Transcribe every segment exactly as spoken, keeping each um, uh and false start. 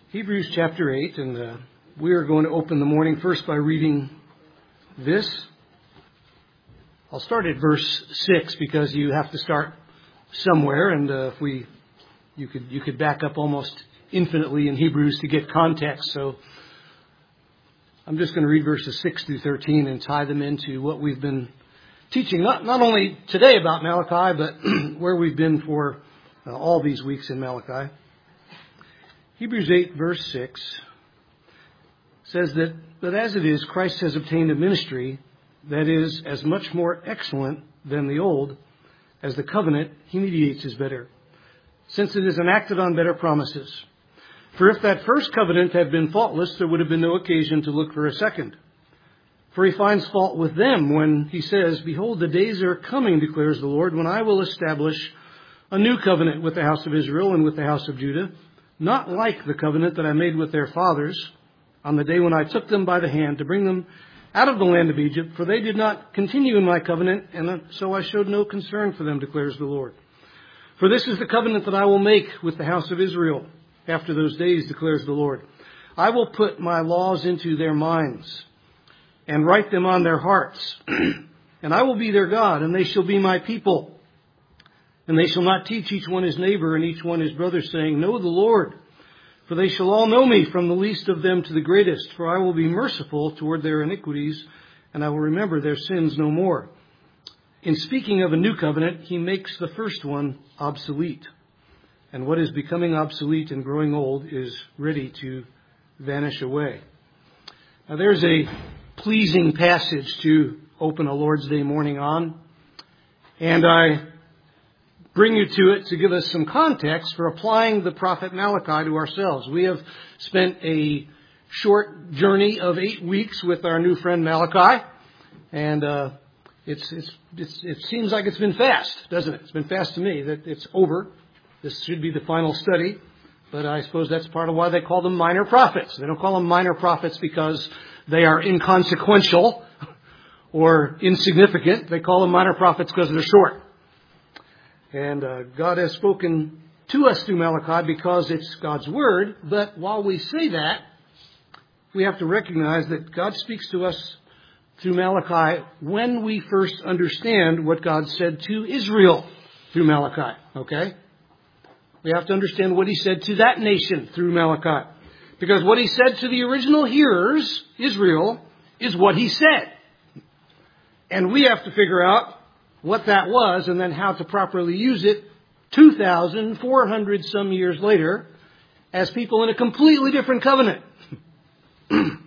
Hebrews chapter eight, and uh, we are going to open the morning first by reading this. I'll start at verse six because you have to start somewhere, and uh, if we, you could you could back up almost infinitely in Hebrews to get context. So I'm just going to read verses six through thirteen and tie them into what we've been teaching, not not only today about Malachi, but where we've been for uh, all these weeks in Malachi. Hebrews eight, verse six says that, but as it is, Christ has obtained a ministry that is as much more excellent than the old, as the covenant he mediates is better, since it is enacted on better promises. For if that first covenant had been faultless, there would have been no occasion to look for a second. For he finds fault with them when he says, behold, the days are coming, declares the Lord, when I will establish a new covenant with the house of Israel and with the house of Judah, not like the covenant that I made with their fathers on the day when I took them by the hand to bring them out of the land of Egypt, for they did not continue in my covenant, and so I showed no concern for them, declares the Lord. For this is the covenant that I will make with the house of Israel after those days, declares the Lord. I will put my laws into their minds and write them on their hearts, and I will be their God, and they shall be my people. And they shall not teach each one his neighbor and each one his brother, saying, know the Lord. For they shall all know me, from the least of them to the greatest. For I will be merciful toward their iniquities, and I will remember their sins no more. In speaking of a new covenant, he makes the first one obsolete. And what is becoming obsolete and growing old is ready to vanish away. Now there's a pleasing passage to open a Lord's Day morning on. And I bring you to it to give us some context for applying the prophet Malachi to ourselves. We have spent a short journey of eight weeks with our new friend Malachi, and uh, it's, it's, it's, it seems like it's been fast, doesn't it? It's been fast to me that it's over. This should be the final study, but I suppose that's part of why they call them minor prophets. They don't call them minor prophets because they are inconsequential or insignificant. They call them minor prophets because they're short. And uh, God has spoken to us through Malachi because it's God's Word. But while we say that, we have to recognize that God speaks to us through Malachi when we first understand what God said to Israel through Malachi. Okay? We have to understand what he said to that nation through Malachi. Because what he said to the original hearers, Israel, is what he said. And we have to figure out what that was, and then how to properly use it two thousand four hundred some years later as people in a completely different covenant. The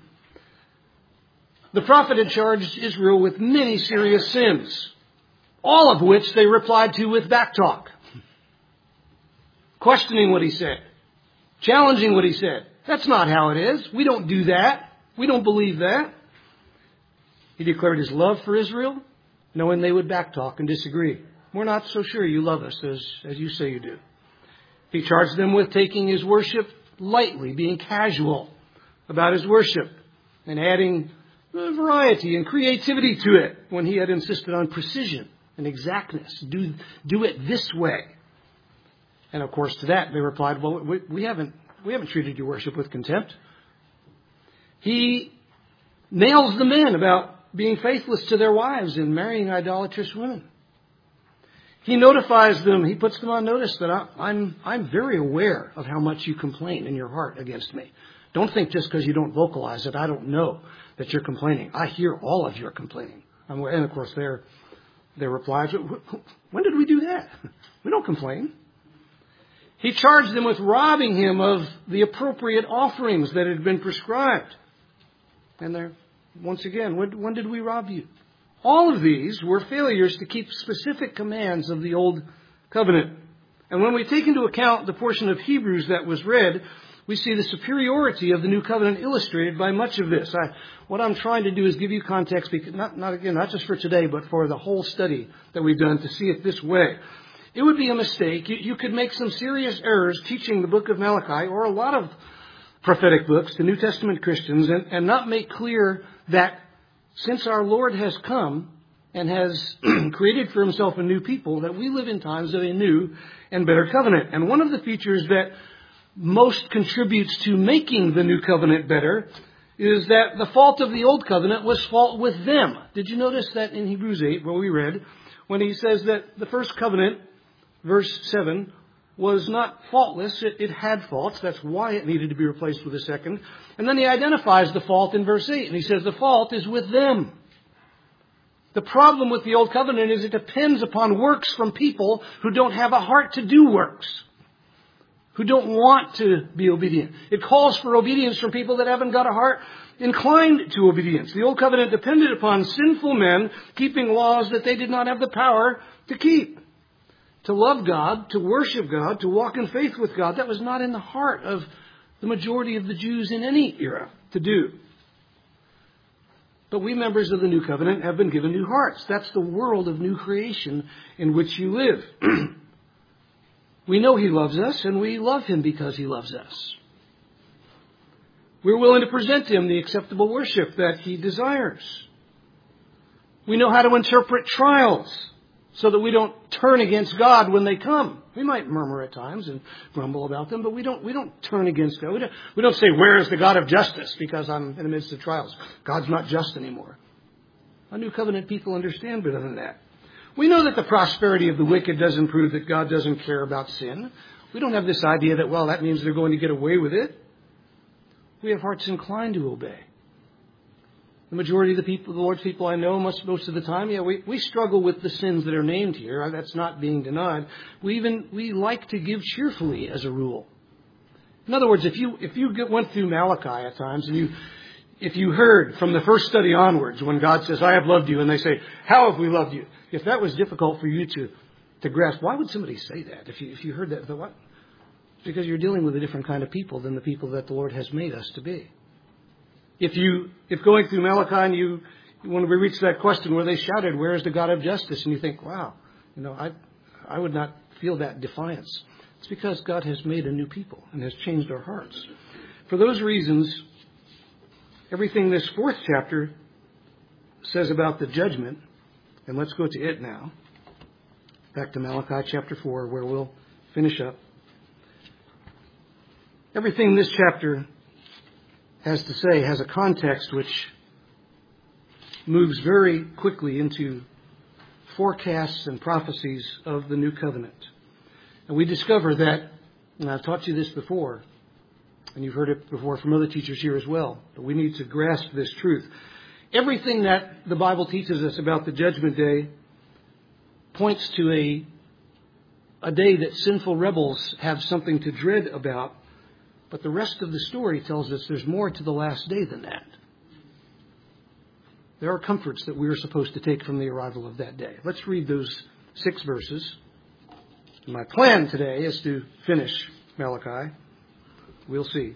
prophet had charged Israel with many serious sins, all of which they replied to with backtalk, questioning what he said, challenging what he said. That's not how it is. We don't do that. We don't believe that. He declared his love for Israel, knowing they would backtalk and disagree. We're not so sure you love us as, as you say you do. He charged them with taking his worship lightly, being casual about his worship, and adding variety and creativity to it when he had insisted on precision and exactness. Do, do it this way. And of course to that they replied, well, we, we haven't we haven't treated your worship with contempt. He nails the men about being faithless to their wives and marrying idolatrous women. He notifies them, he puts them on notice that I, I'm, I'm very aware of how much you complain in your heart against me. Don't think just because you don't vocalize it, I don't know that you're complaining. I hear all of your complaining. And of course their, their replies, when did we do that? We don't complain. He charged them with robbing him of the appropriate offerings that had been prescribed. And they're Once again, when, when did we rob you? All of these were failures to keep specific commands of the old covenant. And when we take into account the portion of Hebrews that was read, we see the superiority of the new covenant illustrated by much of this. I, what I'm trying to do is give you context, because not, not again, not just for today, but for the whole study that we've done to see it this way. It would be a mistake. You, you could make some serious errors teaching the book of Malachi, or a lot of prophetic books to New Testament Christians, and, and not make clear that since our Lord has come and has created for himself a new people, that we live in times of a new and better covenant. And one of the features that most contributes to making the new covenant better is that the fault of the old covenant was fault with them. Did you notice that in Hebrews eight, where we read, when he says that the first covenant, verse seven, was not faultless, it, it had faults. That's why it needed to be replaced with a second. And then he identifies the fault in verse eight, and he says the fault is with them. The problem with the old covenant is it depends upon works from people who don't have a heart to do works, who don't want to be obedient. It calls for obedience from people that haven't got a heart inclined to obedience. The old covenant depended upon sinful men keeping laws that they did not have the power to keep. To love God, to worship God, to walk in faith with God, that was not in the heart of the majority of the Jews in any era to do. But we members of the new covenant have been given new hearts. That's the world of new creation in which you live. We know he loves us, and we love him because he loves us. We're willing to present him the acceptable worship that he desires. We know how to interpret trials so that we don't turn against God when they come. We might murmur at times and grumble about them, but we don't we don't turn against God. We don't, we don't say, where is the God of justice? Because I'm in the midst of trials. God's not just anymore. Our new covenant people understand better than that. We know that the prosperity of the wicked doesn't prove that God doesn't care about sin. We don't have this idea that, well, that means they're going to get away with it. We have hearts inclined to obey. The majority of the people, the Lord's people I know, most, most of the time, yeah, we, we struggle with the sins that are named here. That's not being denied. We even, we like to give cheerfully as a rule. In other words, if you, if you get, went through Malachi at times and you, if you heard from the first study onwards when God says, I have loved you, and they say, how have we loved you? If that was difficult for you to, to grasp, why would somebody say that? If you, if you heard that, the what? Because you're dealing with a different kind of people than the people that the Lord has made us to be. If you, if going through Malachi and you, when we reach that question where they shouted, where is the God of justice? And you think, wow, you know, I, I would not feel that defiance. It's because God has made a new people and has changed our hearts. For those reasons, everything this fourth chapter says about the judgment, and let's go to it now. Back to Malachi chapter four, where we'll finish up. Everything this chapter has to say has a context which moves very quickly into forecasts and prophecies of the new covenant. And we discover that, and I've taught you this before, and you've heard it before from other teachers here as well, but we need to grasp this truth. Everything that the Bible teaches us about the judgment day points to a, a day that sinful rebels have something to dread about. But the rest of the story tells us there's more to the last day than that. There are comforts that we are supposed to take from the arrival of that day. Let's read those six verses. My plan today is to finish Malachi. We'll see.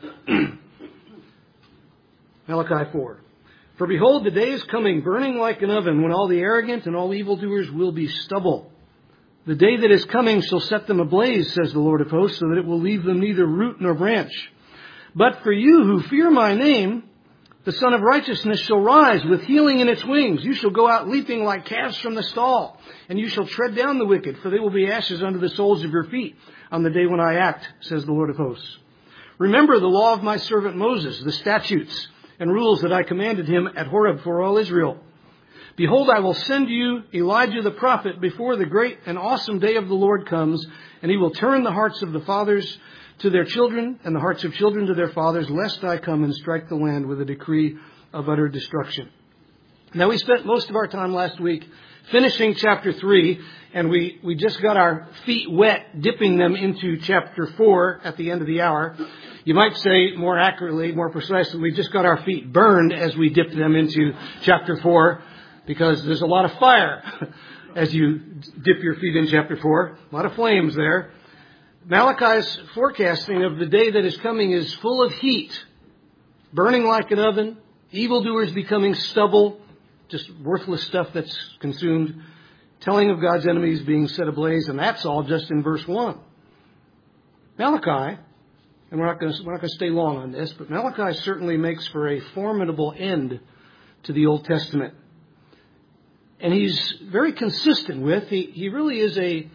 Malachi four. For behold, the day is coming, burning like an oven, when all the arrogant and all evildoers will be stubble. The day that is coming shall set them ablaze, says the Lord of hosts, so that it will leave them neither root nor branch. But for you who fear my name, the Son of Righteousness shall rise with healing in its wings. You shall go out leaping like calves from the stall, and you shall tread down the wicked, for they will be ashes under the soles of your feet on the day when I act, says the Lord of hosts. Remember the law of my servant Moses, the statutes and rules that I commanded him at Horeb for all Israel. Behold, I will send you Elijah the prophet before the great and awesome day of the Lord comes, and he will turn the hearts of the fathers to their children and the hearts of children to their fathers, lest I come and strike the land with a decree of utter destruction. Now, we spent most of our time last week finishing chapter three, and we, we just got our feet wet dipping them into chapter four at the end of the hour. You might say more accurately, more precisely, we just got our feet burned as we dipped them into chapter four, because there's a lot of fire as you dip your feet in chapter four. A lot of flames there. Malachi's forecasting of the day that is coming is full of heat, burning like an oven, evildoers becoming stubble, just worthless stuff that's consumed, telling of God's enemies being set ablaze, and that's all just in verse one. Malachi, and we're not going to, we're not going to stay long on this, but Malachi certainly makes for a formidable end to the Old Testament. And he's very consistent with, he, he really is a,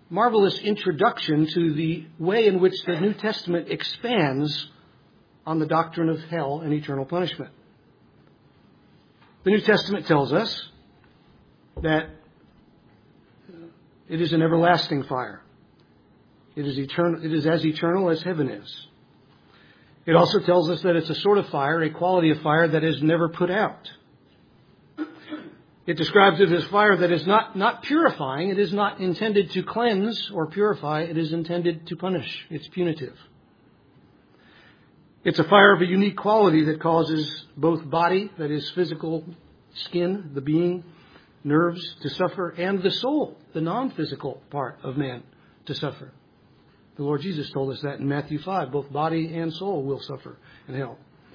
marvelous introduction to the way in which the New Testament expands on the doctrine of hell and eternal punishment. The New Testament tells us that it is an everlasting fire. It is eternal. It is as eternal as heaven is. It also tells us that it's a sort of fire, a quality of fire that is never put out. It describes it as fire that is not, not purifying. It is not intended to cleanse or purify. It is intended to punish. It's punitive. It's a fire of a unique quality that causes both body, that is physical skin, the being, nerves to suffer, and the soul, the non-physical part of man, to suffer. The Lord Jesus told us that in Matthew five. Both body and soul will suffer in hell.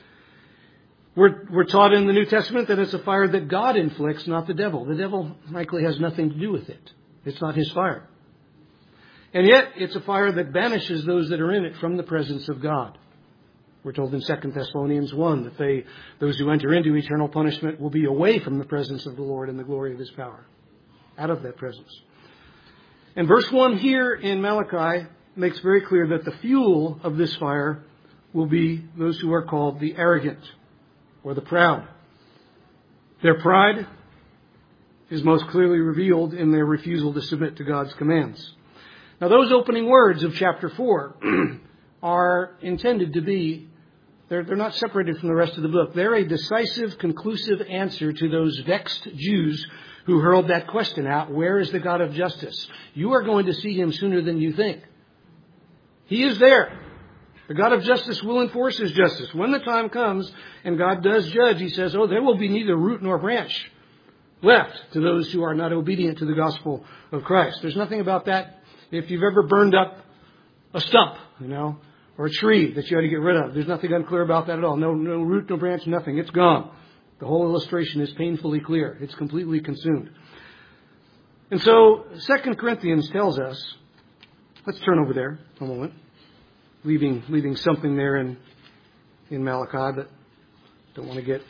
We're, we're taught in the New Testament that it's a fire that God inflicts, not the devil. The devil, frankly, has nothing to do with it. It's not his fire. And yet, it's a fire that banishes those that are in it from the presence of God. We're told in Second Thessalonians one that they, those who enter into eternal punishment will be away from the presence of the Lord and the glory of his power. Out of that presence. And verse one here in Malachi makes very clear that the fuel of this fire will be those who are called the arrogant or the proud. Their pride is most clearly revealed in their refusal to submit to God's commands. Now, those opening words of chapter four are intended to be, they're, they're not separated from the rest of the book. They're a decisive, conclusive answer to those vexed Jews who hurled that question out, where is the God of justice? You are going to see him sooner than you think. He is there. The God of justice will enforce his justice. When the time comes and God does judge, he says, oh, there will be neither root nor branch left to those who are not obedient to the gospel of Christ. There's nothing about that. If you've ever burned up a stump, you know, or a tree that you had to get rid of, there's nothing unclear about that at all. No, no root, no branch, nothing. It's gone. The whole illustration is painfully clear. It's completely consumed. And so, Second Corinthians tells us, let's turn over there a moment. Leaving leaving something there in in Malachi, but don't want to get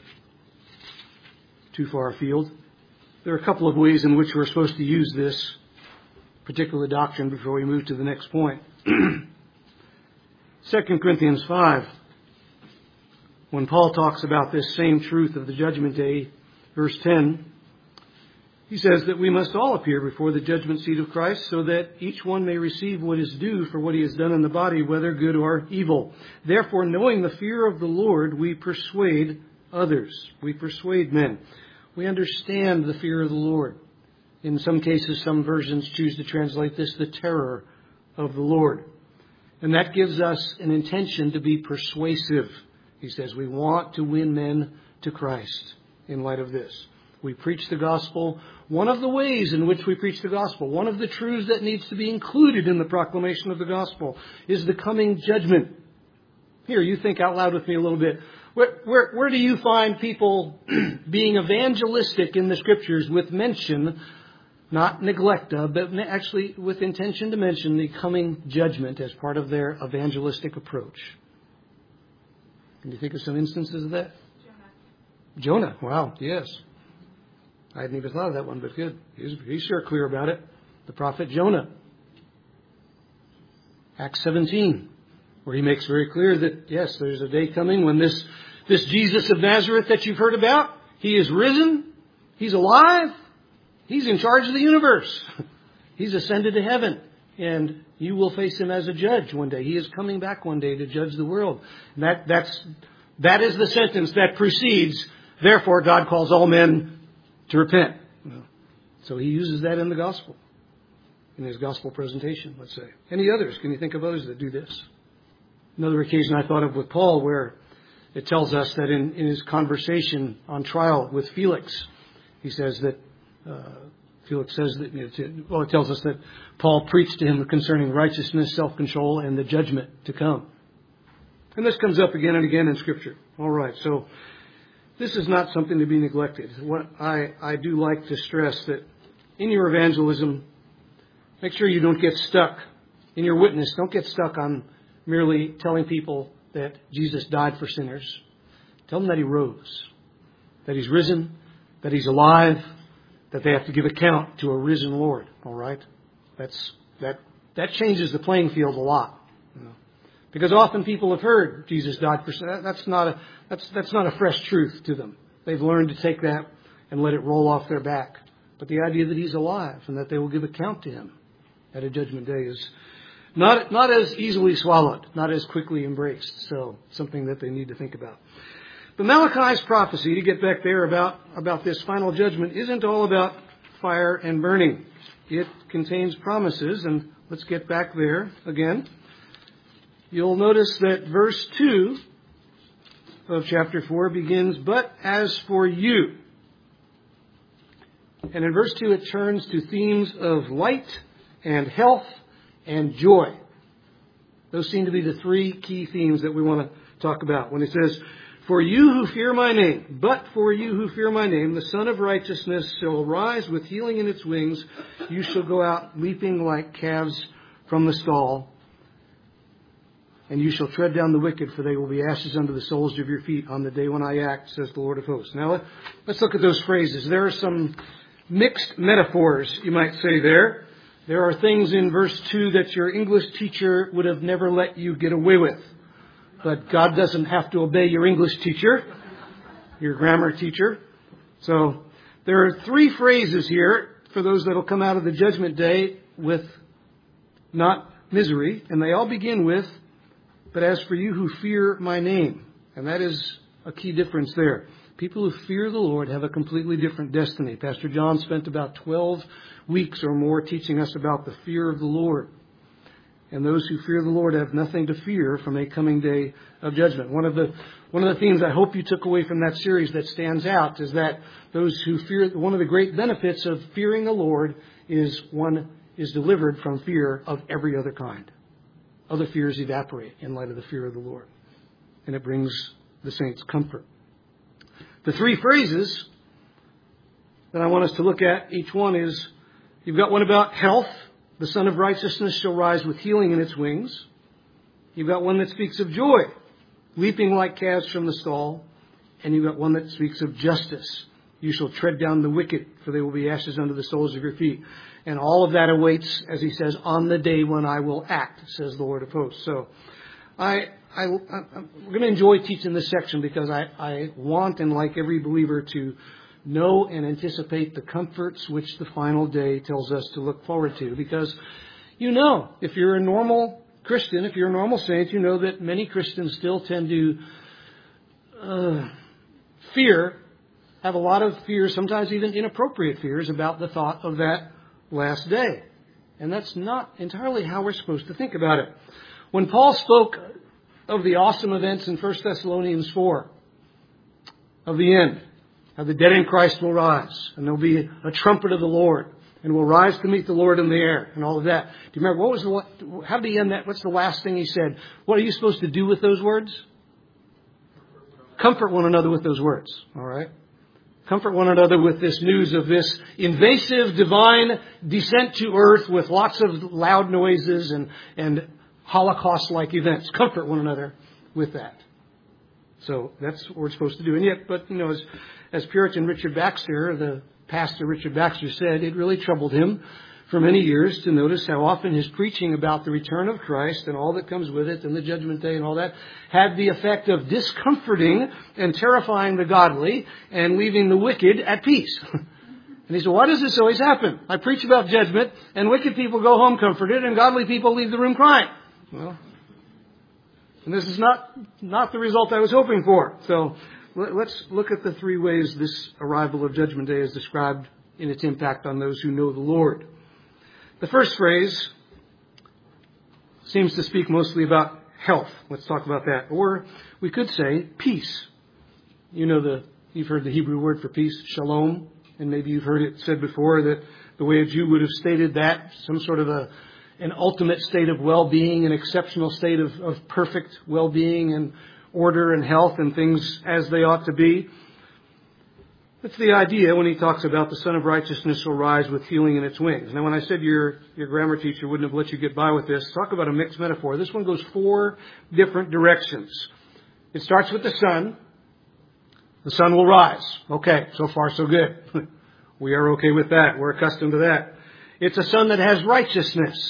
too far afield. There are a couple of ways in which we're supposed to use this particular doctrine before we move to the next point. Second Corinthians five, when Paul talks about this same truth of the judgment day, verse ten, he says that we must all appear before the judgment seat of Christ so that each one may receive what is due for what he has done in the body, whether good or evil. Therefore, knowing the fear of the Lord, we persuade others. We persuade men. We understand the fear of the Lord. In some cases, some versions choose to translate this, the terror of the Lord. And that gives us an intention to be persuasive. He says we want to win men to Christ in light of this. We preach the gospel. One of the ways in which we preach the gospel, one of the truths that needs to be included in the proclamation of the gospel is the coming judgment. Here, you think out loud with me a little bit. Where, where, where do you find people being evangelistic in the scriptures with mention, not neglect of, but actually with intention to mention the coming judgment as part of their evangelistic approach? Can you think of some instances of that? Jonah. Jonah, wow, yes. I hadn't even thought of that one, but good. He's, he's sure clear about it. The prophet Jonah. Acts seventeen, where he makes very clear that, yes, there's a day coming when this, this Jesus of Nazareth that you've heard about, he is risen, he's alive, he's in charge of the universe. He's ascended to heaven, and you will face him as a judge one day. He is coming back one day to judge the world. And that, that's, that is the sentence that precedes, therefore God calls all men to repent. So he uses that in the gospel, in his gospel presentation, let's say. Any others? Can you think of others that do this? Another occasion I thought of with Paul, where it tells us that in, in his conversation on trial with Felix, he says that, uh, Felix says that, you know, to, well, it tells us that Paul preached to him concerning righteousness, self-control, and the judgment to come. And this comes up again and again in Scripture. All right, so this is not something to be neglected. What I, I do like to stress that in your evangelism, make sure you don't get stuck. In your witness, don't get stuck on merely telling people that Jesus died for sinners. Tell them that he rose, that he's risen, that he's alive, that they have to give account to a risen Lord. All right? That's that, that changes the playing field a lot. You know. Because often people have heard Jesus died for sin. That's not a, that's, that's not a fresh truth to them. They've learned to take that and let it roll off their back. But the idea that He's alive and that they will give account to Him at a judgment day is not, not as easily swallowed, not as quickly embraced. So something that they need to think about. But Malachi's prophecy, to get back there about, about this final judgment, isn't all about fire and burning. It contains promises, and let's get back there again. You'll notice that verse two of chapter four begins, "But as for you." And in verse two it turns to themes of light and health and joy. Those seem to be the three key themes that we want to talk about. When it says, "For you who fear my name, but for you who fear my name, the Son of Righteousness shall rise with healing in its wings. You shall go out leaping like calves from the stall. And you shall tread down the wicked, for they will be ashes under the soles of your feet on the day when I act, says the Lord of hosts." Now, let's look at those phrases. There are some mixed metaphors, you might say there. There are things in verse two that your English teacher would have never let you get away with. But God doesn't have to obey your English teacher, your grammar teacher. So there are three phrases here for those that will come out of the judgment day with not misery. And they all begin with, "But as for you who fear my name." And that is a key difference there. People who fear the Lord have a completely different destiny. Pastor John spent about twelve weeks or more teaching us about the fear of the Lord. And those who fear the Lord have nothing to fear from a coming day of judgment. One of the one of the themes I hope you took away from that series that stands out is that those who fear, one of the great benefits of fearing the Lord is one is delivered from fear of every other kind. Other fears evaporate in light of the fear of the Lord. And it brings the saints comfort. The three phrases that I want us to look at, each one is, you've got one about health. "The Son of Righteousness shall rise with healing in its wings." You've got one that speaks of joy, leaping like calves from the stall. And you've got one that speaks of justice. "You shall tread down the wicked, for they will be ashes under the soles of your feet." And all of that awaits, as he says, "on the day when I will act," says the Lord of hosts. So I, I, I'm going to enjoy teaching this section because I, I want and like every believer to know and anticipate the comforts which the final day tells us to look forward to. Because you know, if you're a normal Christian, if you're a normal saint, you know that many Christians still tend to uh, fear, have a lot of fears, sometimes even inappropriate fears about the thought of that last day. And that's not entirely how we're supposed to think about it. When Paul spoke of the awesome events in First Thessalonians four, of the end, how the dead in Christ will rise, and there'll be a trumpet of the Lord, and we'll rise to meet the Lord in the air, and all of that. Do you remember, what was the, how did he end that? What's the last thing he said? What are you supposed to do with those words? Comfort one another with those words, all right? Comfort one another with this news of this invasive divine descent to earth with lots of loud noises and, and Holocaust-like events. Comfort one another with that. So that's what we're supposed to do. And yet, but, you know, as, as Puritan Richard Baxter, the pastor Richard Baxter said, it really troubled him for many years to notice how often his preaching about the return of Christ and all that comes with it and the judgment day and all that had the effect of discomforting and terrifying the godly and leaving the wicked at peace. And he said, why does this always happen? I preach about judgment and wicked people go home comforted and godly people leave the room crying. Well, and this is not, not the result I was hoping for. So let's look at the three ways this arrival of Judgment Day is described in its impact on those who know the Lord. The first phrase seems to speak mostly about health. Let's talk about that. Or we could say peace. You know, the you've heard the Hebrew word for peace, shalom. And maybe you've heard it said before that the way a Jew would have stated that, some sort of a an ultimate state of well-being, an exceptional state of, of perfect well-being and order and health and things as they ought to be. That's the idea when he talks about the Son of Righteousness will rise with healing in its wings. Now, when I said your, your grammar teacher wouldn't have let you get by with this, talk about a mixed metaphor. This one goes four different directions. It starts with the sun. The sun will rise. Okay, so far so good. We are okay with that. We're accustomed to that. It's a sun that has righteousness.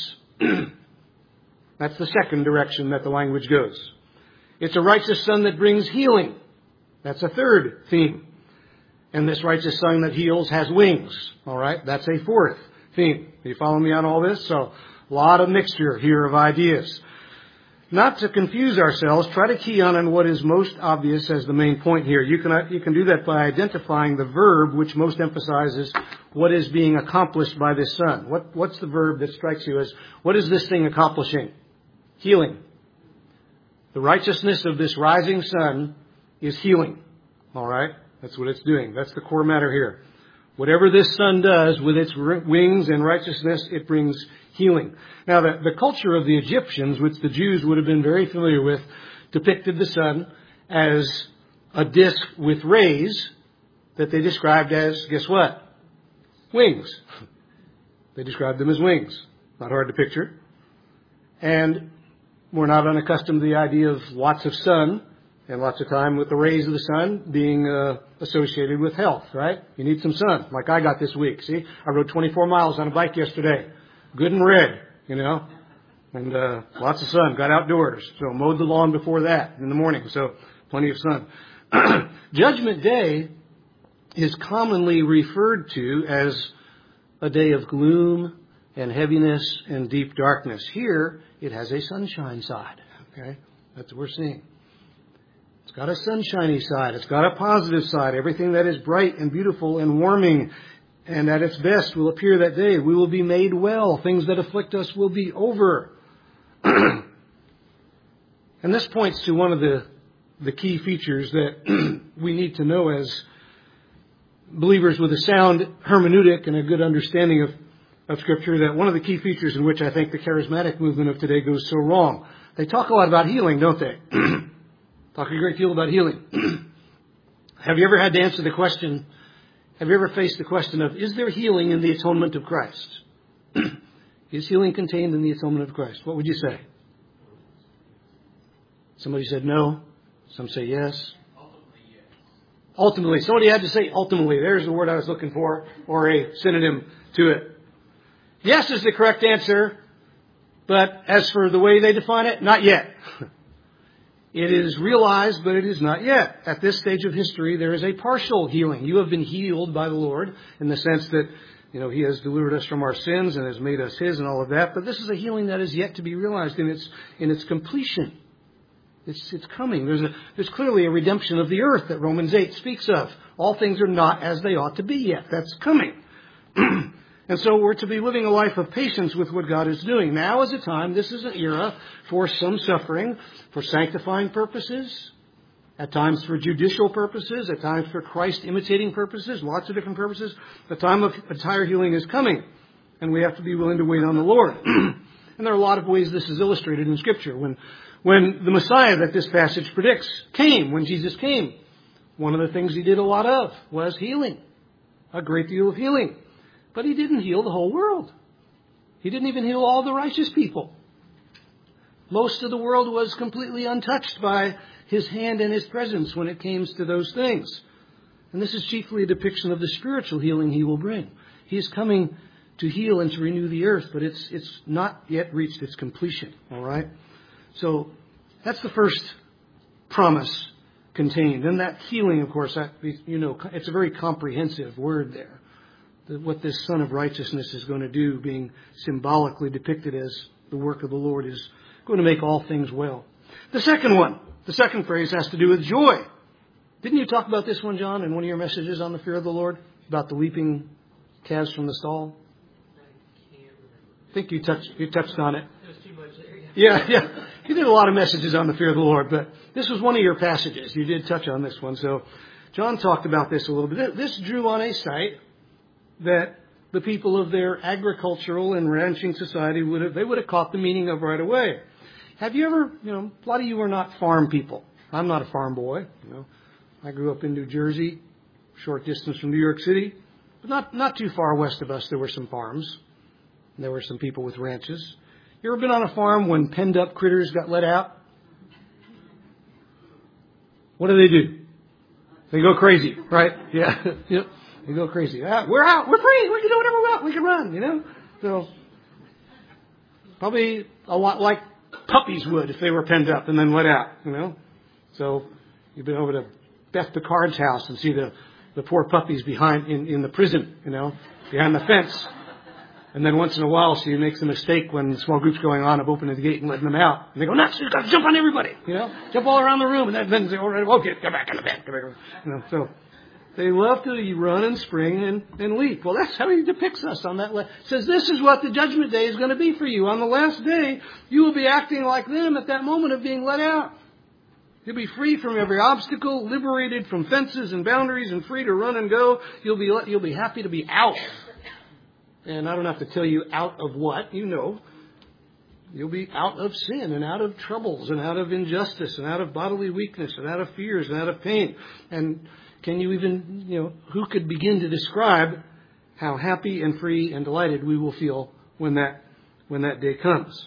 That's the second direction that the language goes. It's a righteous son that brings healing. That's a third theme. And this righteous son that heals has wings. All right? That's a fourth theme. Are you following me on all this? So, a lot of mixture here of ideas. Not to confuse ourselves, try to key on on what is most obvious as the main point here. You can, you can do that by identifying the verb which most emphasizes what is being accomplished by this son. What, what's the verb that strikes you as, what is this thing accomplishing? Healing. The righteousness of this rising sun is healing. All right? That's what it's doing. That's the core matter here. Whatever this sun does with its wings and righteousness, it brings healing. Now, the, the culture of the Egyptians, which the Jews would have been very familiar with, depicted the sun as a disk with rays that they described as, guess what? Wings. They described them as wings. Not hard to picture. And we're not unaccustomed to the idea of lots of sun and lots of time with the rays of the sun being uh, associated with health, right? You need some sun, like I got this week. See, I rode twenty-four miles on a bike yesterday. Good and red, you know, and uh, lots of sun. Got outdoors. So mowed the lawn before that in the morning. So plenty of sun. Judgment Day is commonly referred to as a day of gloom and heaviness and deep darkness. Here, it has a sunshine side. Okay, that's what we're seeing. It's got a sunshiny side. It's got a positive side. Everything that is bright and beautiful and warming and at its best will appear that day. We will be made well. Things that afflict us will be over. And this points to one of the, the key features that we need to know as believers with a sound hermeneutic and a good understanding of, of Scripture, that one of the key features in which I think the charismatic movement of today goes so wrong. They talk a lot about healing, don't they? Talk a great deal about healing. Have you ever had to answer the question, have you ever faced the question of, is there healing in the atonement of Christ? Is healing contained in the atonement of Christ? What would you say? Somebody said no. Some say yes. Ultimately, yes. Ultimately. Somebody had to say ultimately. There's the word I was looking for, or a synonym to it. Yes is the correct answer, but as for the way they define it, not yet. It is realized, but it is not yet. At this stage of history, there is a partial healing. You have been healed by the Lord in the sense that, you know, He has delivered us from our sins and has made us His and all of that. But this is a healing that is yet to be realized in its in its completion. It's it's coming. There's a there's clearly a redemption of the earth that Romans eight speaks of. All things are not as they ought to be yet. That's coming. And so we're to be living a life of patience with what God is doing. Now is a time, this is an era for some suffering, for sanctifying purposes, at times for judicial purposes, at times for Christ imitating purposes, lots of different purposes. The time of entire healing is coming, and we have to be willing to wait on the Lord. And there are a lot of ways this is illustrated in Scripture. When, when the Messiah that this passage predicts came, when Jesus came, one of the things He did a lot of was healing, a great deal of healing. But He didn't heal the whole world. He didn't even heal all the righteous people. Most of the world was completely untouched by His hand and His presence when it came to those things. And this is chiefly a depiction of the spiritual healing He will bring. He is coming to heal and to renew the earth, but it's it's not yet reached its completion. All right? So that's the first promise contained. And that healing, of course, that, you know, it's a very comprehensive word there. What this Son of Righteousness is going to do, being symbolically depicted as the work of the Lord, is going to make all things well. The second one, the second phrase has to do with joy. Didn't you talk about this one, John, in one of your messages on the fear of the Lord? About the leaping calves from the stall? I can't remember. I think you touched, you touched on it. There's too much there. Yeah. Yeah, yeah. You did a lot of messages on the fear of the Lord, but this was one of your passages. You did touch on this one. So John talked about this a little bit. This drew on a site that the people of their agricultural and ranching society would have, they would have caught the meaning of right away. Have you ever, you know, a lot of you are not farm people. I'm not a farm boy. You know, I grew up in New Jersey, short distance from New York City, but not, not too far west of us. There were some farms. There were some people with ranches. You ever been on a farm when penned up critters got let out? What do they do? They go crazy, right? Yeah. Yep. They go crazy. Ah, we're out. We're free. We can do whatever we want. We can run, you know. So Probably a lot like puppies would if they were penned up and then let out, you know. So you've been over to Beth Picard's house and see the, the poor puppies behind in, in the prison, you know, behind the fence. And then once in a while she makes a mistake when the small group's going on of opening the gate and letting them out. And they go, nuts, you've got to jump on everybody, you know, jump all around the room. And then, then they go, okay, come back in the bed, come back. You know, so they love to run and spring and, and leap. Well, that's how he depicts us on that. Le- says this is what the judgment day is going to be for you. On the last day, you will be acting like them at that moment of being let out. You'll be free from every obstacle, liberated from fences and boundaries, and free to run and go. You'll be you'll be happy to be out. And I don't have to tell you out of what, you know. You'll be out of sin and out of troubles and out of injustice and out of bodily weakness and out of fears and out of pain. And can you even, you know, who could begin to describe how happy and free and delighted we will feel when that when that day comes?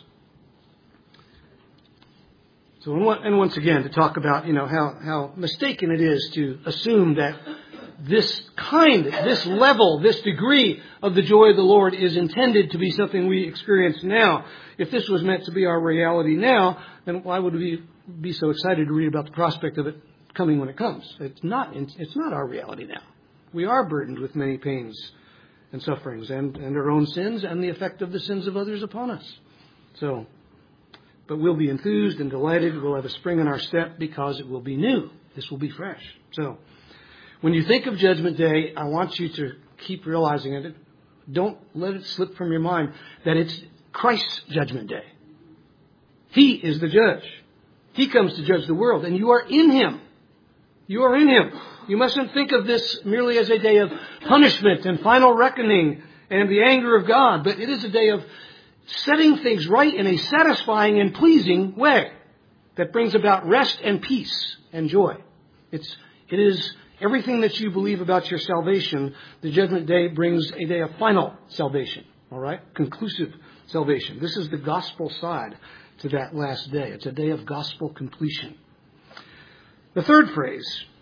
So, and once again, to talk about, you know, how, how mistaken it is to assume that this kind, this level, this degree of the joy of the Lord is intended to be something we experience now. If this was meant to be our reality now, then why would we be so excited to read about the prospect of it coming when it comes? It's not, it's not our reality now. We are burdened with many pains and sufferings and, and our own sins and the effect of the sins of others upon us. So, but we'll be enthused and delighted. We'll have a spring in our step because it will be new. This will be fresh. So, when you think of Judgment Day, I want you to keep realizing it. Don't let it slip from your mind that it's Christ's Judgment Day. He is the judge. He comes to judge the world, and you are in Him. You are in Him. You mustn't think of this merely as a day of punishment and final reckoning and the anger of God, but it is a day of setting things right in a satisfying and pleasing way that brings about rest and peace and joy. It's, it is everything that you believe about your salvation. The Judgment Day brings a day of final salvation. All right? Conclusive salvation. This is the gospel side to that last day. It's a day of gospel completion. The third phrase,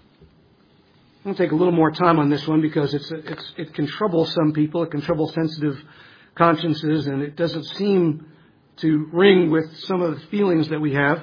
I'm going to take a little more time on this one because it's, it's it can trouble some people. It can trouble sensitive consciences, and it doesn't seem to ring with some of the feelings that we have.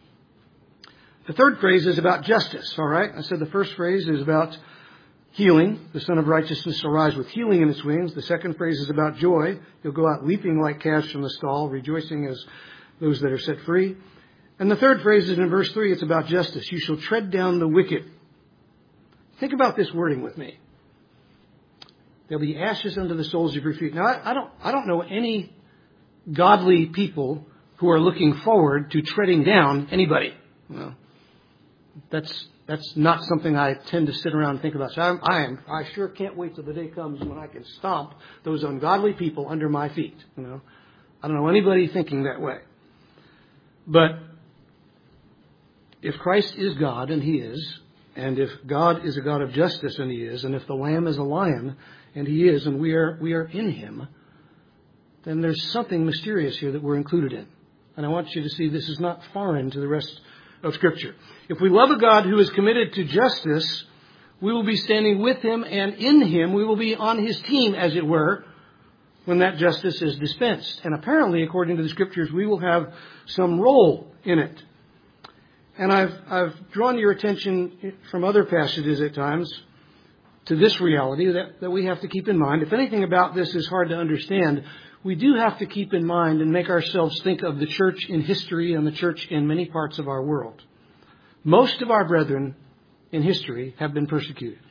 The third phrase is about justice, all right? I said the first phrase is about healing. The Son of Righteousness shall rise with healing in its wings. The second phrase is about joy. You'll go out leaping like calves from the stall, rejoicing as those that are set free. And the third phrase is in verse three. It's about justice. You shall tread down the wicked. Think about this wording with me. There'll be ashes under the soles of your feet. Now, I, I don't, I don't know any godly people who are looking forward to treading down anybody. Well, that's that's not something I tend to sit around and think about. So I'm, I am. I sure can't wait till the day comes when I can stomp those ungodly people under my feet. You know, I don't know anybody thinking that way. But if Christ is God, and He is, and if God is a God of justice, and He is, and if the Lamb is a lion, and He is, and we are we are in Him, then there's something mysterious here that we're included in. And I want you to see this is not foreign to the rest of Scripture. If we love a God who is committed to justice, we will be standing with Him, and in Him we will be on His team, as it were, when that justice is dispensed. And apparently, according to the Scriptures, we will have some role in it. And I've I've drawn your attention from other passages at times to this reality that, that we have to keep in mind. If anything about this is hard to understand, we do have to keep in mind and make ourselves think of the church in history and the church in many parts of our world. Most of our brethren in history have been persecuted.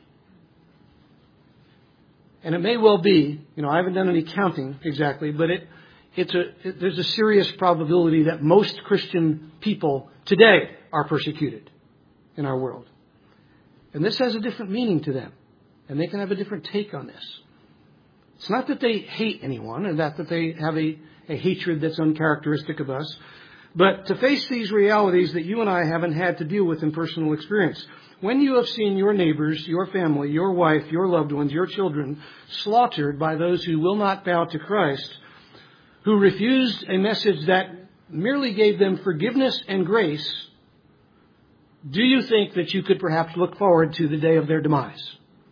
And it may well be, you know, I haven't done any counting exactly, but it it's a it, there's a serious probability that most Christian people today are persecuted in our world. And this has a different meaning to them. And they can have a different take on this. It's not that they hate anyone and that, that they have a, a hatred that's uncharacteristic of us. But to face these realities that you and I haven't had to deal with in personal experience. When you have seen your neighbors, your family, your wife, your loved ones, your children slaughtered by those who will not bow to Christ, who refused a message that merely gave them forgiveness and grace, do you think that you could perhaps look forward to the day of their demise?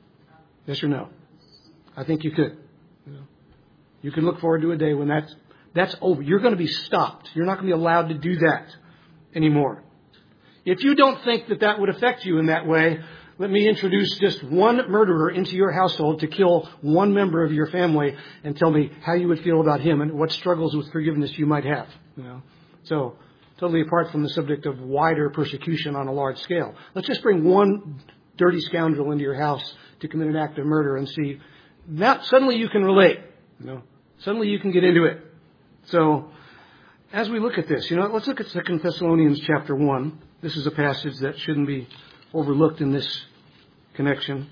Yes or no? I think you could. You know, you can look forward to a day when that That's over. You're going to be stopped. You're not going to be allowed to do that anymore. If you don't think that that would affect you in that way, let me introduce just one murderer into your household to kill one member of your family and tell me how you would feel about him and what struggles with forgiveness you might have. You know, so totally apart from the subject of wider persecution on a large scale. Let's just bring one dirty scoundrel into your house to commit an act of murder and see. Now suddenly you can relate. You know, suddenly you can get into it. So as we look at this, you know, let's look at Second Thessalonians chapter one. This is a passage that shouldn't be overlooked in this connection.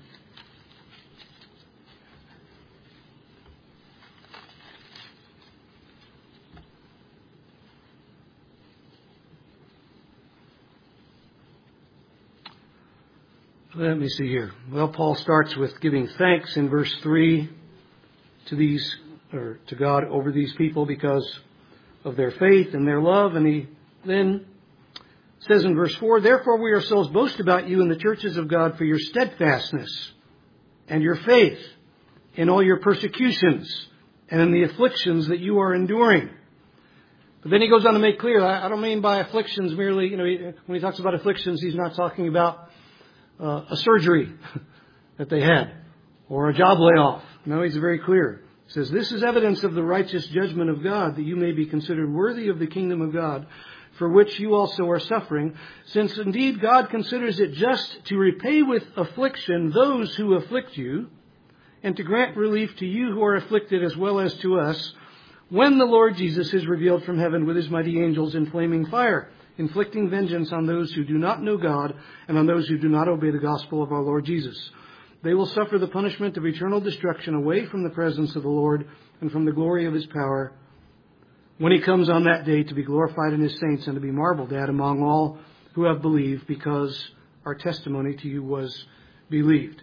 Let me see here. Well, Paul starts with giving thanks in verse three to these, or to God over these people because of their faith and their love. And he then says in verse four, therefore we ourselves boast about you in the churches of God for your steadfastness and your faith in all your persecutions and in the afflictions that you are enduring. But then he goes on to make clear, I don't mean by afflictions merely, you know, when he talks about afflictions, he's not talking about uh, a surgery that they had or a job layoff. No, he's very clear. He says, this is evidence of the righteous judgment of God, that you may be considered worthy of the kingdom of God, for which you also are suffering, since indeed God considers it just to repay with affliction those who afflict you, and to grant relief to you who are afflicted as well as to us, when the Lord Jesus is revealed from heaven with his mighty angels in flaming fire, inflicting vengeance on those who do not know God and on those who do not obey the gospel of our Lord Jesus. They will suffer the punishment of eternal destruction away from the presence of the Lord and from the glory of his power, when he comes on that day to be glorified in his saints and to be marveled at among all who have believed, because our testimony to you was believed.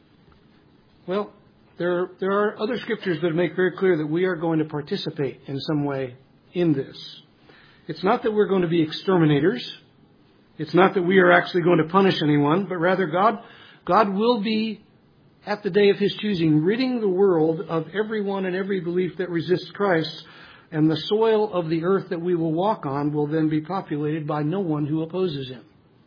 Well, there, there are other scriptures that make very clear that we are going to participate in some way in this. It's not that we're going to be exterminators. It's not that we are actually going to punish anyone, but rather God, God will be, at the day of his choosing, ridding the world of everyone and every belief that resists Christ. And the soil of the earth that we will walk on will then be populated by no one who opposes him.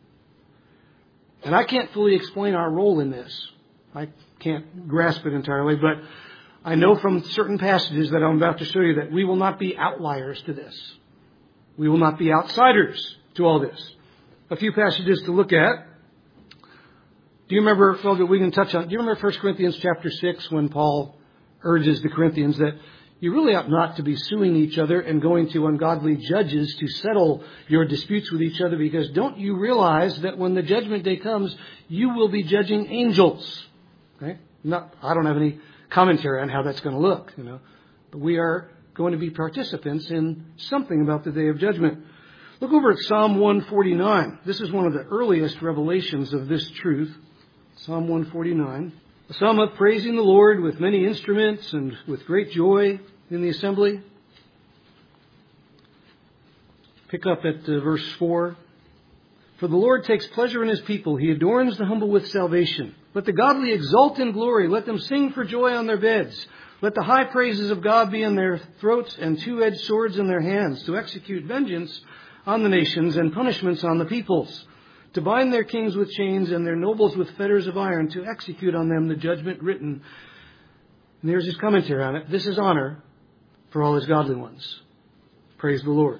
And I can't fully explain our role in this. I can't grasp it entirely, but I know from certain passages that I'm about to show you that we will not be outliers to this. We will not be outsiders to all this. A few passages to look at. Do you remember, well, that we can touch on, do you remember First Corinthians chapter six when Paul urges the Corinthians that you really ought not to be suing each other and going to ungodly judges to settle your disputes with each other, because don't you realize that when the judgment day comes, you will be judging angels? Okay? Not, I don't have any commentary on how that's going to look, you know, but we are going to be participants in something about the day of judgment. Look over at Psalm one forty-nine. This is one of the earliest revelations of this truth. Psalm one forty-nine. A psalm of praising the Lord with many instruments and with great joy in the assembly. Pick up at uh, verse four. For the Lord takes pleasure in his people. He adorns the humble with salvation. Let the godly exult in glory. Let them sing for joy on their beds. Let the high praises of God be in their throats and two-edged swords in their hands, to execute vengeance on the nations and punishments on the peoples, to bind their kings with chains and their nobles with fetters of iron, to execute on them the judgment written. And there's his commentary on it. This is honor for all his godly ones. Praise the Lord.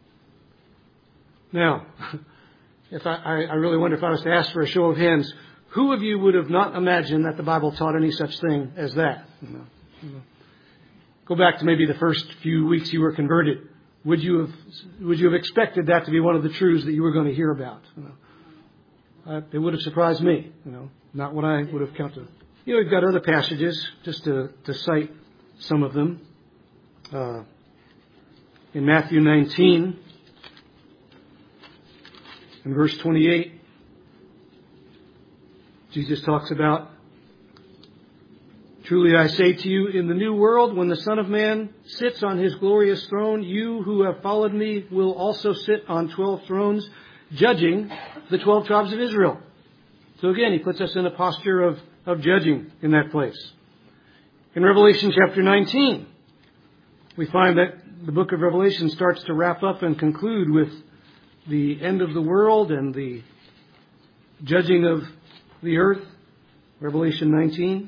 Now, if I, I really wonder if I was to ask for a show of hands, who of you would have not imagined that the Bible taught any such thing as that? You know, you know. Go back to maybe the first few weeks you were converted. Would you have would you have expected that to be one of the truths that you were going to hear about? You know, uh, it would have surprised me. You know, not what I would have counted. You know, we've got other passages just to, to cite some of them. Uh, in Matthew nineteen, in verse twenty-eight, Jesus talks about, truly I say to you, in the new world, when the Son of Man sits on his glorious throne, you who have followed me will also sit on twelve thrones, judging the twelve tribes of Israel. So again, he puts us in a posture of, of judging in that place. In Revelation chapter nineteen, we find that the book of Revelation starts to wrap up and conclude with the end of the world and the judging of the earth, Revelation nineteen.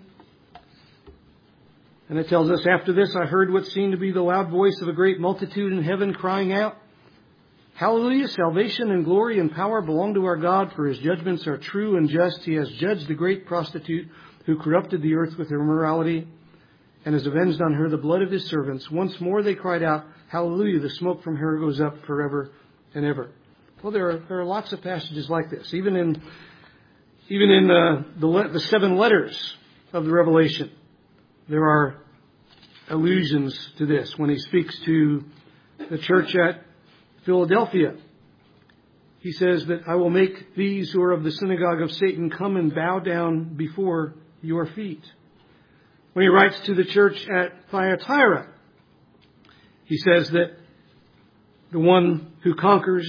And it tells us, after this I heard what seemed to be the loud voice of a great multitude in heaven crying out, Hallelujah, salvation and glory and power belong to our God, for his judgments are true and just. He has judged the great prostitute who corrupted the earth with her immorality and has avenged on her the blood of his servants. Once more they cried out, Hallelujah, the smoke from her goes up forever and ever. Well, there are, there are lots of passages like this. Even in even in uh, the, the seven letters of the Revelation, there are allusions to this. When he speaks to the church at Philadelphia, he says that I will make these who are of the synagogue of Satan come and bow down before your feet. When he writes to the church at Thyatira, he says that the one who conquers,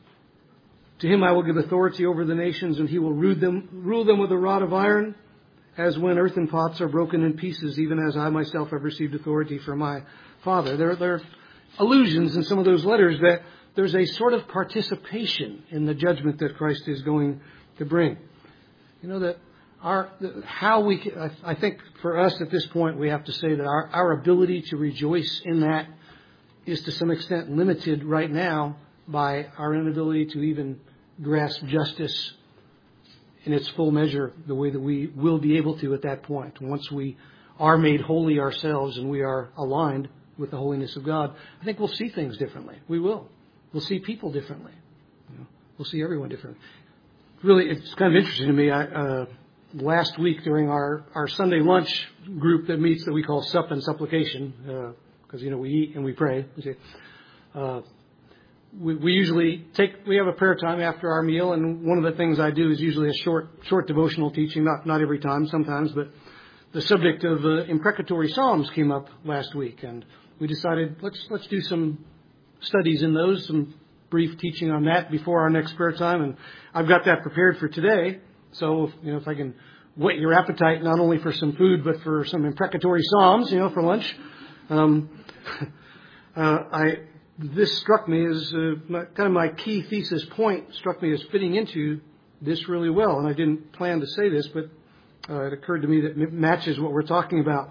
to him I will give authority over the nations, and he will rule them, rule them with a rod of iron, as when earthen pots are broken in pieces, even as I myself have received authority from my Father. There, there are allusions in some of those letters that there's a sort of participation in the judgment that Christ is going to bring. You know, that our how we, I think for us at this point, we have to say that our, our ability to rejoice in that is to some extent limited right now by our inability to even grasp justice in its full measure the way that we will be able to at that point. Once we are made holy ourselves and we are aligned with the holiness of God, I think we'll see things differently. We will. We'll see people differently. You know, we'll see everyone differently. Really, it's kind of interesting to me. I, uh, last week during our, our Sunday lunch group that meets that we call Sup and Supplication, because, uh, you know, we eat and we pray. Uh, we, we usually take, we have a prayer time after our meal, and one of the things I do is usually a short, short devotional teaching, not, not every time, sometimes, but the subject of uh, imprecatory psalms came up last week, and we decided let's let's do some studies in those, some brief teaching on that before our next prayer time, and I've got that prepared for today. So, you know, if I can whet your appetite not only for some food but for some imprecatory psalms, you know, for lunch, um, uh, I this struck me as uh, my, kind of my key thesis point struck me as fitting into this really well, and I didn't plan to say this, but uh, it occurred to me that it matches what we're talking about.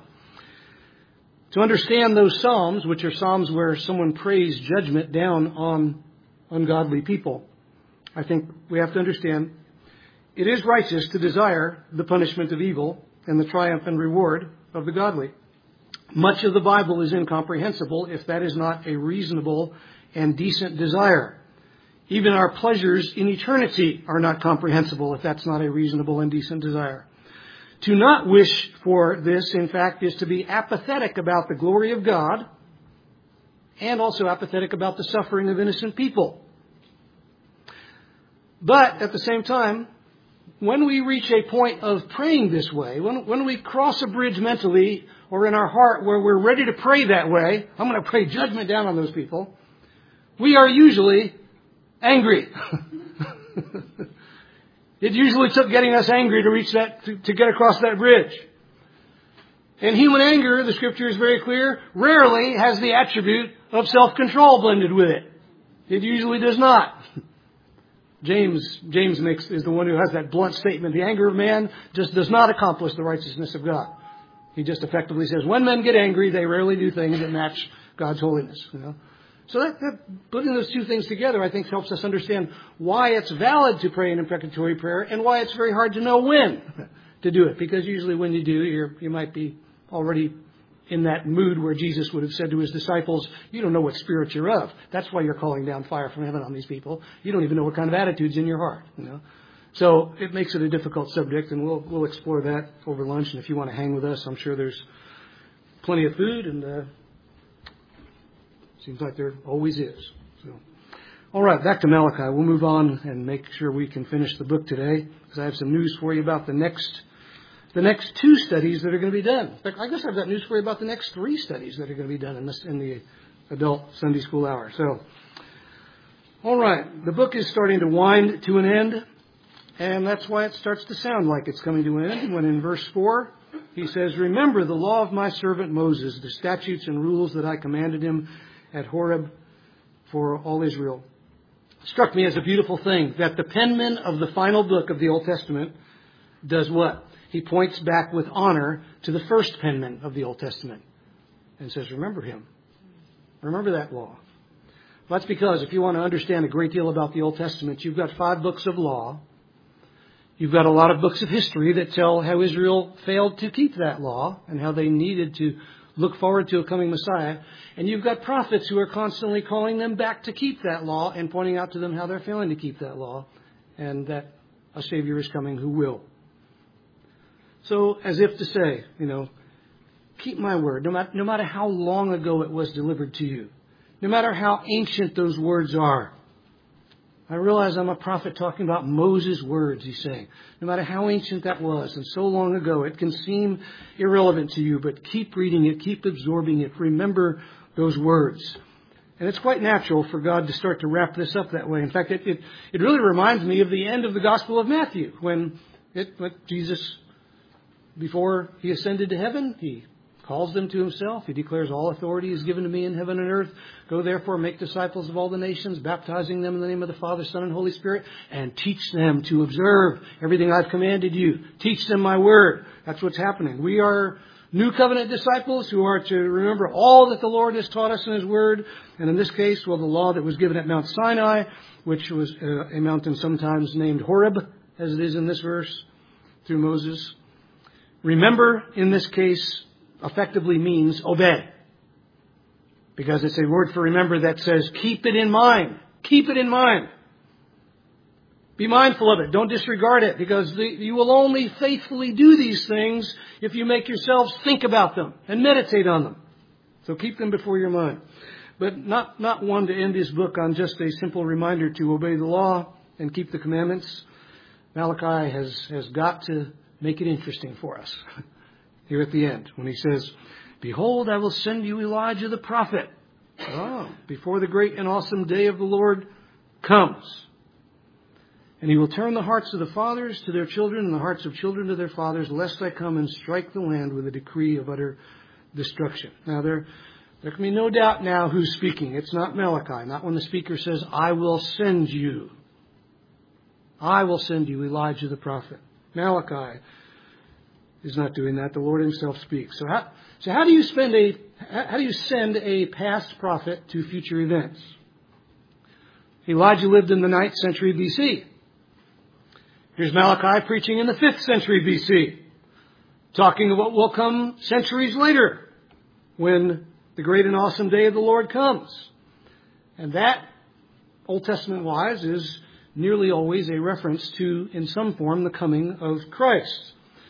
To understand those psalms, which are psalms where someone prays judgment down on ungodly people, I think we have to understand it is righteous to desire the punishment of evil and the triumph and reward of the godly. Much of the Bible is incomprehensible if that is not a reasonable and decent desire. Even our pleasures in eternity are not comprehensible if that's not a reasonable and decent desire. To not wish for this, in fact, is to be apathetic about the glory of God and also apathetic about the suffering of innocent people. But at the same time, when we reach a point of praying this way, when, when we cross a bridge mentally or in our heart where we're ready to pray that way, I'm going to pray judgment down on those people, we are usually angry. It usually took getting us angry to reach that, to, to get across that bridge. And human anger, the Scripture is very clear, rarely has the attribute of self-control blended with it. It usually does not. James, James makes, is the one who has that blunt statement. The anger of man just does not accomplish the righteousness of God. He just effectively says, when men get angry, they rarely do things that match God's holiness. You know? So that, that putting those two things together, I think, helps us understand why it's valid to pray an imprecatory prayer and why it's very hard to know when to do it. Because usually when you do, you're, you might be already in that mood where Jesus would have said to his disciples, you don't know what spirit you're of. That's why you're calling down fire from heaven on these people. You don't even know what kind of attitude's in your heart. You know? So it makes it a difficult subject, and we'll we'll explore that over lunch. And if you want to hang with us, I'm sure there's plenty of food, and uh, seems like there always is. So, all right, back to Malachi. We'll move on and make sure we can finish the book today, because I have some news for you about the next the next two studies that are going to be done. In fact, I guess I've got news for you about the next three studies that are going to be done in this in the adult Sunday school hour. So, all right, the book is starting to wind to an end, and that's why it starts to sound like it's coming to an end. When in verse four, he says, "Remember the law of my servant Moses, the statutes and rules that I commanded him, at Horeb for all Israel. It struck me as a beautiful thing that the penman of the final book of the Old Testament does what? He points back with honor to the first penman of the Old Testament and says, remember him. Remember that law. Well, that's because if you want to understand a great deal about the Old Testament, you've got five books of law. You've got a lot of books of history that tell how Israel failed to keep that law and how they needed to look forward to a coming Messiah. And you've got prophets who are constantly calling them back to keep that law and pointing out to them how they're failing to keep that law and that a Savior is coming who will. So as if to say, you know, keep my word, no matter, no matter how long ago it was delivered to you, no matter how ancient those words are. I realize I'm a prophet talking about Moses' words, he's saying. No matter how ancient that was and so long ago, it can seem irrelevant to you, but keep reading it, keep absorbing it. Remember those words. And it's quite natural for God to start to wrap this up that way. In fact, it, it, it really reminds me of the end of the Gospel of Matthew, when it, when Jesus, before he ascended to heaven, he calls them to himself. He declares, all authority is given to me in heaven and earth. Go therefore, make disciples of all the nations, baptizing them in the name of the Father, Son, and Holy Spirit, and teach them to observe everything I've commanded you. Teach them my word. That's what's happening. We are new covenant disciples who are to remember all that the Lord has taught us in his word. And in this case, well, the law that was given at Mount Sinai, which was a mountain sometimes named Horeb, as it is in this verse, through Moses. Remember, in this case, effectively means obey. Because it's a word for remember that says keep it in mind. Keep it in mind. Be mindful of it. Don't disregard it, because the, you will only faithfully do these things if you make yourselves think about them and meditate on them. So keep them before your mind. But not, not one to end his book on just a simple reminder to obey the law and keep the commandments. Malachi has, has got to make it interesting for us. Here at the end, when he says, behold, I will send you Elijah the prophet. Oh, before the great and awesome day of the Lord comes. And he will turn the hearts of the fathers to their children and the hearts of children to their fathers, lest I come and strike the land with a decree of utter destruction. Now, there, there can be no doubt now who's speaking. It's not Malachi, not when the speaker says, I will send you. I will send you Elijah the prophet. Malachi is not doing that. The Lord himself speaks. So how, so how do you spend a, how do you send a past prophet to future events? Elijah lived in the ninth century B C. Here's Malachi preaching in the fifth century B C, talking of what will come centuries later when the great and awesome day of the Lord comes. And that, Old Testament wise, is nearly always a reference to, in some form, the coming of Christ.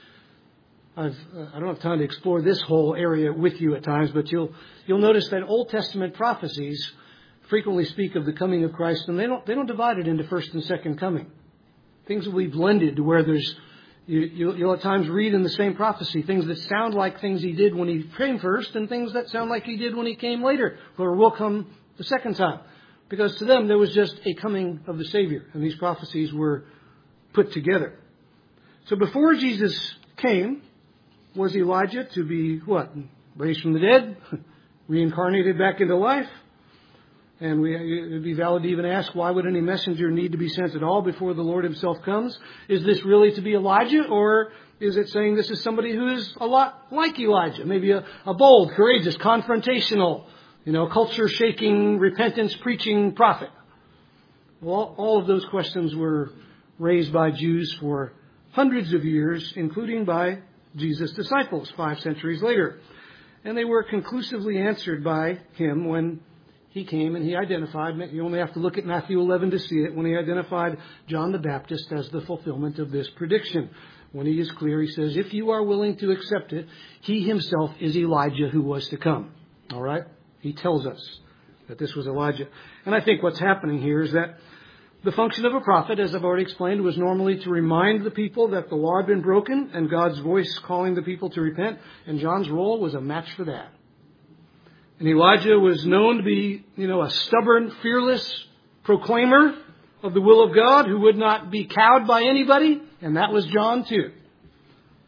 I've, uh, I don't have time to explore this whole area with you at times, but you'll you'll notice that Old Testament prophecies frequently speak of the coming of Christ, and they don't they don't divide it into first and second coming. Things will be blended to where there's you, you'll, you'll at times read in the same prophecy things that sound like things he did when he came first, and things that sound like he did when he came later, or will come the second time, because to them there was just a coming of the Savior, and these prophecies were put together. So before Jesus came, was Elijah to be, what, raised from the dead, reincarnated back into life? And we, it would be valid to even ask, why would any messenger need to be sent at all before the Lord himself comes? Is this really to be Elijah, or is it saying this is somebody who is a lot like Elijah? Maybe a, a bold, courageous, confrontational, you know, culture-shaking, repentance-preaching prophet? Well, all of those questions were raised by Jews for hundreds of years, including by Jesus' disciples five centuries later. And they were conclusively answered by him when he came and he identified, you only have to look at Matthew eleven to see it, when he identified John the Baptist as the fulfillment of this prediction. When he is clear, he says, if you are willing to accept it, he himself is Elijah who was to come. All right? He tells us that this was Elijah. And I think what's happening here is that the function of a prophet, as I've already explained, was normally to remind the people that the law had been broken and God's voice calling the people to repent. And John's role was a match for that. And Elijah was known to be, you know, a stubborn, fearless proclaimer of the will of God who would not be cowed by anybody. And that was John too.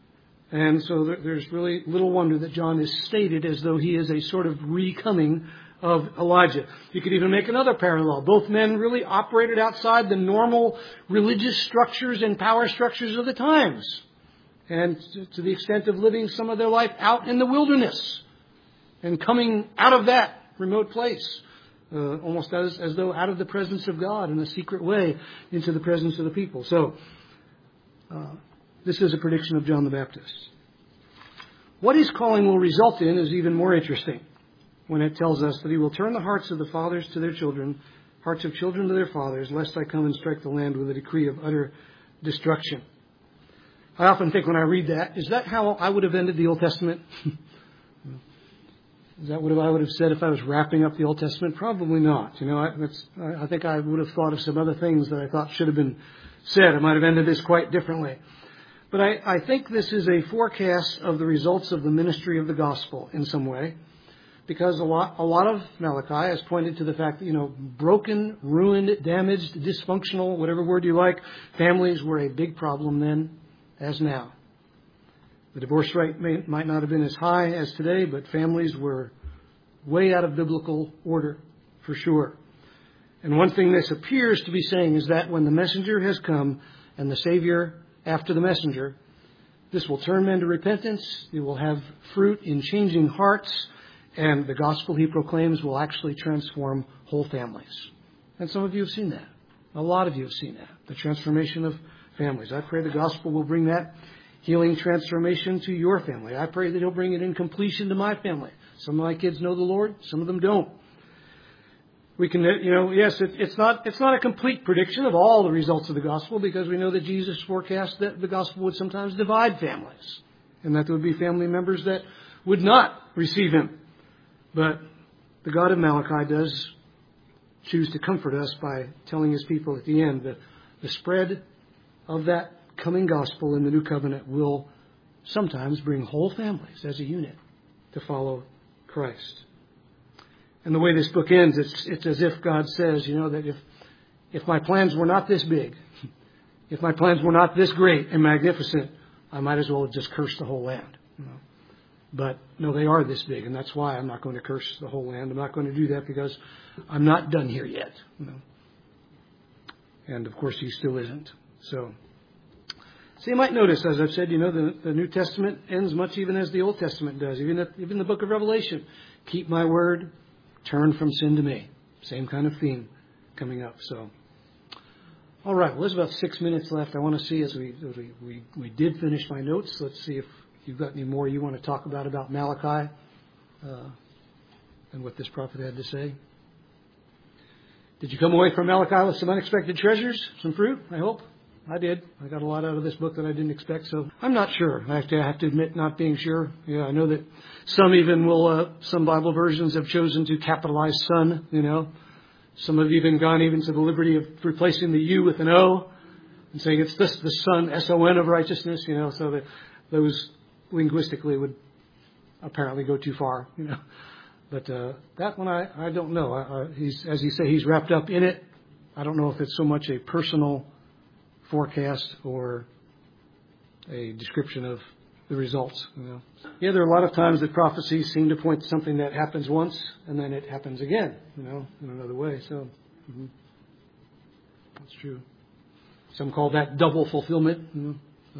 And so there's really little wonder that John is stated as though he is a sort of recoming of Elijah. You could even make another parallel. Both men really operated outside the normal religious structures and power structures of the times. And to the extent of living some of their life out in the wilderness and coming out of that remote place, uh, almost as, as though out of the presence of God in a secret way into the presence of the people. So, uh, this is a prediction of John the Baptist. What his calling will result in is even more interesting when it tells us that he will turn the hearts of the fathers to their children, hearts of children to their fathers, lest I come and strike the land with a decree of utter destruction. I often think when I read that, is that how I would have ended the Old Testament? Is that what I would have said if I was wrapping up the Old Testament? Probably not. You know, I, that's, I think I would have thought of some other things that I thought should have been said. I might have ended this quite differently. But I, I think this is a forecast of the results of the ministry of the gospel in some way, because a lot, a lot of Malachi has pointed to the fact that, you know, broken, ruined, damaged, dysfunctional, whatever word you like, families were a big problem then as now. The divorce rate may, might not have been as high as today, but families were way out of biblical order, for sure. And one thing this appears to be saying is that when the messenger has come and the Savior after the messenger, this will turn men to repentance. It will have fruit in changing hearts, and the gospel he proclaims will actually transform whole families. And some of you have seen that. A lot of you have seen that. The transformation of families. I pray the gospel will bring that healing transformation to your family. I pray that he'll bring it in completion to my family. Some of my kids know the Lord. Some of them don't. We can, you know, yes, it, it's not it's not a complete prediction of all the results of the gospel, because we know that Jesus forecast that the gospel would sometimes divide families, and that there would be family members that would not receive him. But the God of Malachi does choose to comfort us by telling his people at the end that the spread of that coming gospel in the new covenant will sometimes bring whole families as a unit to follow Christ. And the way this book ends, it's, it's as if God says, you know, that if, if my plans were not this big, if my plans were not this great and magnificent, I might as well have just cursed the whole land. You know? But no, they are this big, and that's why I'm not going to curse the whole land. I'm not going to do that because I'm not done here yet. You know? And of course, he still isn't. So, so you might notice, as I've said, you know, the, the New Testament ends much even as the Old Testament does. Even the, even the book of Revelation, keep my word, turn from sin to me. Same kind of theme coming up. So, all right. Well, there's about six minutes left. I want to see as we as we, we we did finish my notes. Let's see if you've got any more you want to talk about about Malachi uh, and what this prophet had to say. Did you come away from Malachi with some unexpected treasures, some fruit? I hope. I did. I got a lot out of this book that I didn't expect. So I'm not sure. I have to, I have to admit not being sure. Yeah, I know that some even will, uh, some Bible versions have chosen to capitalize son, you know. Some have even gone even to the liberty of replacing the U with an O and saying it's this, the son, S O N of righteousness, you know, so that those linguistically would apparently go too far, you know. But uh, that one I, I don't know. I, I, he's, as you say, he's wrapped up in it. I don't know if it's so much a personal forecast or a description of the results. You know. Yeah, there are a lot of times that prophecies seem to point to something that happens once and then it happens again, you know, in another way. So mm-hmm. That's true. Some call that double fulfillment. You know, so.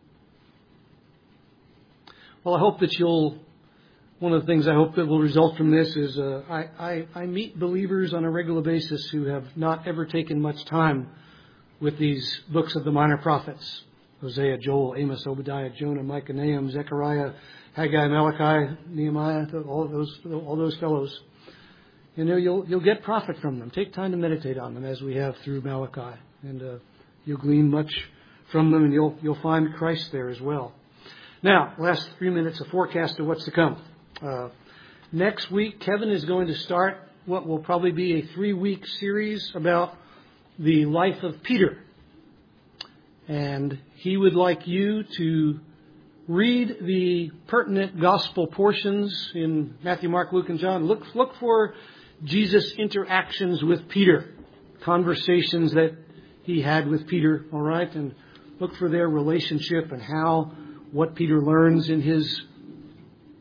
Well, I hope that you'll. One of the things I hope that will result from this is uh, I, I, I meet believers on a regular basis who have not ever taken much time with these books of the minor prophets. Hosea, Joel, Amos, Obadiah, Jonah, Micah, Nahum, Zechariah, Haggai, Malachi, Nehemiah, all those all those fellows. You know, you'll you'll get profit from them. Take time to meditate on them as we have through Malachi. And uh, you'll glean much from them, and you'll you'll find Christ there as well. Now, last three minutes, a forecast of what's to come. Uh, next week, Kevin is going to start what will probably be a three-week series about the life of Peter. And he would like you to read the pertinent gospel portions in Matthew, Mark, Luke, and John. Look, look for Jesus' interactions with Peter, conversations that he had with Peter, all right? And look for their relationship and how, what Peter learns in his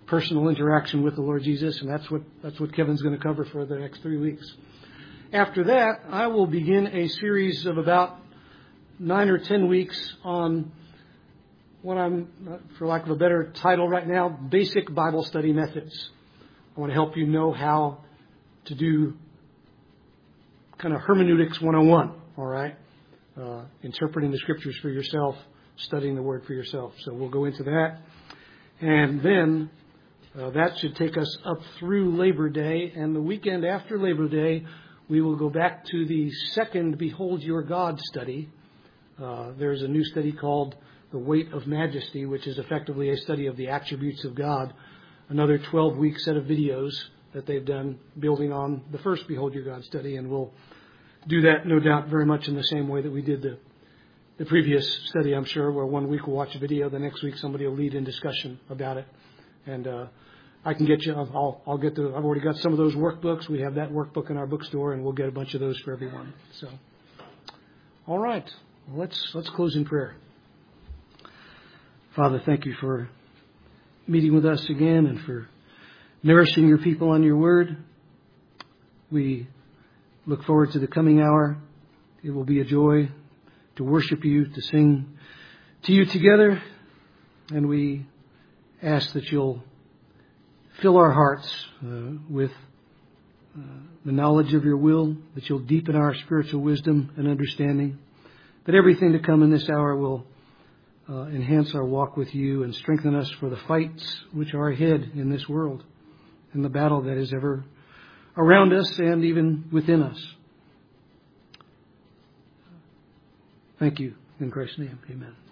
personal interaction with the Lord Jesus, and that's what that's what Kevin's going to cover for the next three weeks. After that, I will begin a series of about nine or ten weeks on what I'm, for lack of a better title right now, basic Bible study methods. I want to help you know how to do kind of hermeneutics one oh one, all right? Uh, interpreting the Scriptures for yourself, studying the Word for yourself. So we'll go into that. And then uh, that should take us up through Labor Day. And the weekend after Labor Day, we will go back to the second Behold Your God study. Uh, there's a new study called The Weight of Majesty, which is effectively a study of the attributes of God. Another twelve-week set of videos that they've done building on the first Behold Your God study. And we'll do that, no doubt, very much in the same way that we did the, the previous study, I'm sure, where one week we'll watch a video, the next week somebody will lead in discussion about it. And uh, I can get you, I'll, I'll get the, I've already got some of those workbooks. We have that workbook in our bookstore, and we'll get a bunch of those for everyone. So, all right, let's let's close in prayer. Father, thank you for meeting with us again and for nourishing your people on your word. We look forward to the coming hour. It will be a joy to worship you, to sing to you together. And we ask that you'll fill our hearts uh, with uh, the knowledge of your will, that you'll deepen our spiritual wisdom and understanding, that everything to come in this hour will uh, enhance our walk with you and strengthen us for the fights which are ahead in this world and the battle that is ever around us and even within us. Thank you. In Christ's name, amen.